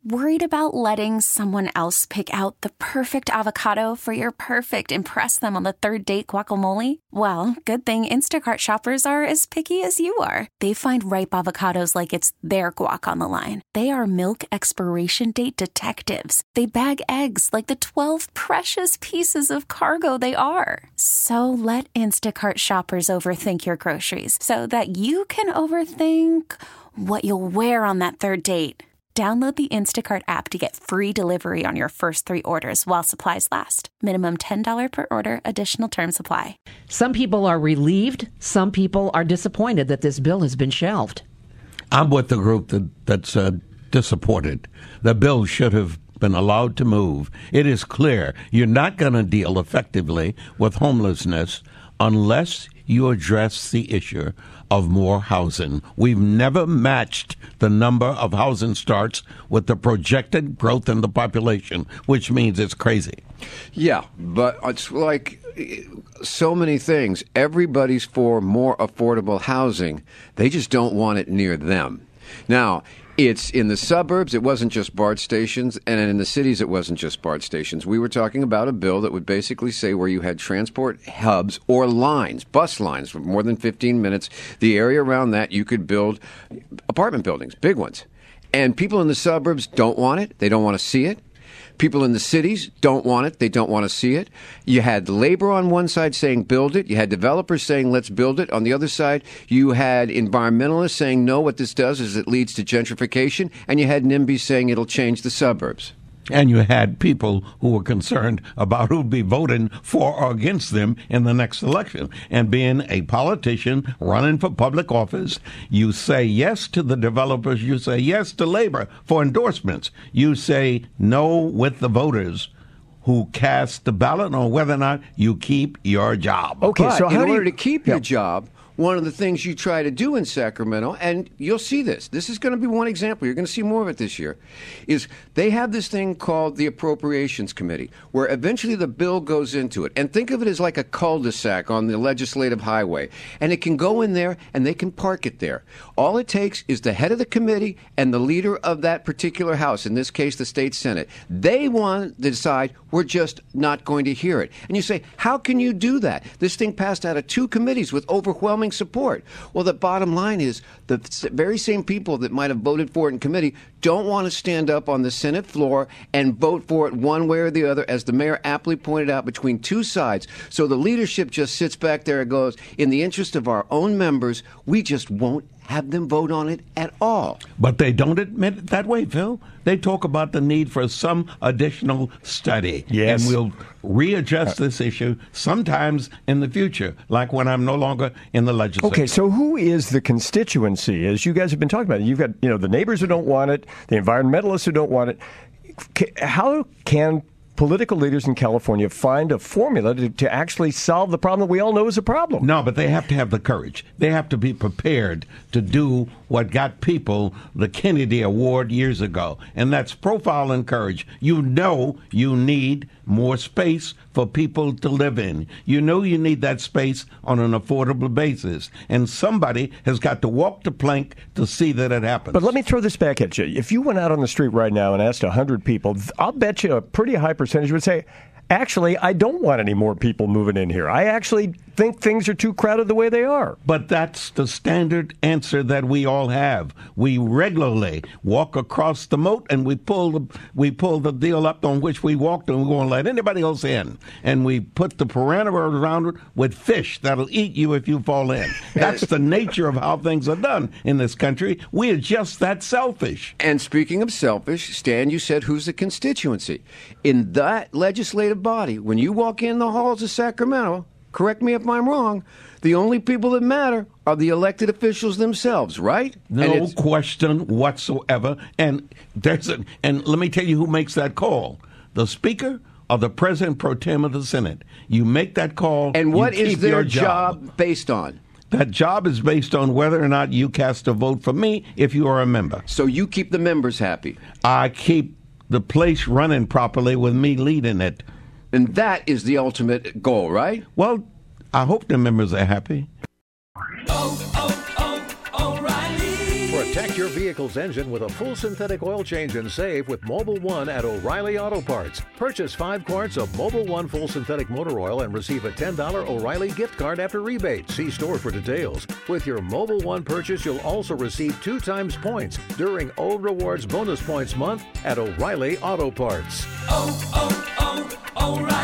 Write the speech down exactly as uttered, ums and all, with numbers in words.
Worried about letting someone else pick out the perfect avocado for your perfect impress them on the third date guacamole? Well, good thing Instacart shoppers are as picky as you are. They find ripe avocados like it's their guac on the line. They are milk expiration date detectives. They bag eggs like the twelve precious pieces of cargo they are. So let Instacart shoppers overthink your groceries so that you can overthink what you'll wear on that third date. Download the Instacart app to get free delivery on your first three orders while supplies last. Minimum ten dollars per order. Additional terms apply. Some people are relieved. Some people are disappointed that this bill has been shelved. I'm with the group that, that's uh, disappointed. The bill should have been allowed to move. It is clear you're not going to deal effectively with homelessness unless you address the issue of more housing. We've never matched the number of housing starts with the projected growth in the population, which means it's crazy. Yeah, but it's like so many things. Everybody's for more affordable housing. They just don't want it near them. Now, it's in the suburbs, it wasn't just BART stations, and in the cities, it wasn't just BART stations. We were talking about a bill that would basically say where you had transport hubs or lines, bus lines for more than fifteen minutes, the area around that, you could build apartment buildings, big ones. And people in the suburbs don't want it. They don't want to see it. People in the cities don't want it. They don't want to see it. You had labor on one side saying build it. You had developers saying let's build it. On the other side, you had environmentalists saying no, what this does is it leads to gentrification. And you had NIMBY saying it'll change the suburbs. And you had people who were concerned about who'd be voting for or against them in the next election. And being a politician running for public office, you say yes to the developers, you say yes to labor for endorsements. You say no with the voters who cast the ballot on whether or not you keep your job. Okay, but so in how order do you, to keep yeah. your job, one of the things you try to do in Sacramento, and you'll see this, this is going to be one example, you're going to see more of it this year, is they have this thing called the Appropriations Committee, where eventually the bill goes into it. And think of it as like a cul-de-sac on the legislative highway. And it can go in there, and they can park it there. All it takes is the head of the committee and the leader of that particular house, in this case the state Senate. They want to decide, we're just not going to hear it. And you say, how can you do that? This thing passed out of two committees with overwhelming support. Well, the bottom line is the very same people that might have voted for it in committee don't want to stand up on the Senate floor and vote for it one way or the other, as the mayor aptly pointed out, between two sides. So the leadership just sits back there and goes, in the interest of our own members, we just won't have them vote on it at all. But they don't admit it that way, Phil. They talk about the need for some additional study. Yes. And we'll readjust this issue sometimes in the future, like when I'm no longer in the legislature. Okay, so who is the constituency? As you guys have been talking about, you've got, you know, the neighbors who don't want it, the environmentalists who don't want it. How can political leaders in California find a formula to, to actually solve the problem that we all know is a problem? No, but they have to have the courage. They have to be prepared to do what got people the Kennedy Award years ago, and that's profile and courage. You know you need more space for people to live in. You know you need that space on an affordable basis, and somebody has got to walk the plank to see that it happens. But let me throw this back at you. If you went out on the street right now and asked one hundred people, I'll bet you a pretty high percentage would say, actually, I don't want any more people moving in here. I actually think things are too crowded the way they are. But that's the standard answer that we all have. We regularly walk across the moat and we pull the we pull the deal up on which we walked, and we won't let anybody else in. And we put the perimeter around it with fish that'll eat you if you fall in. That's the nature of how things are done in this country. We are just that selfish. And speaking of selfish, Stan, you said who's the constituency? In that legislative body, when you walk in the halls of Sacramento, correct me if I'm wrong, the only people that matter are the elected officials themselves, right? No question whatsoever. And there's a, and let me tell you who makes that call. The Speaker or the President pro tem of the Senate. You make that call. And what you is keep their your job. job based on? That job is based on whether or not you cast a vote for me if you are a member. So you keep the members happy. I keep the place running properly with me leading it. And that is the ultimate goal, right? Well, I hope the members are happy. Oh, oh, oh, O'Reilly. Protect your vehicle's engine with a full synthetic oil change and save with Mobil one at O'Reilly Auto Parts. Purchase five quarts of Mobil one full synthetic motor oil and receive a ten dollars O'Reilly gift card after rebate. See store for details. With your Mobil one purchase, you'll also receive two times points during O Rewards Bonus Points Month at O'Reilly Auto Parts. Oh, oh, oh, O'Reilly.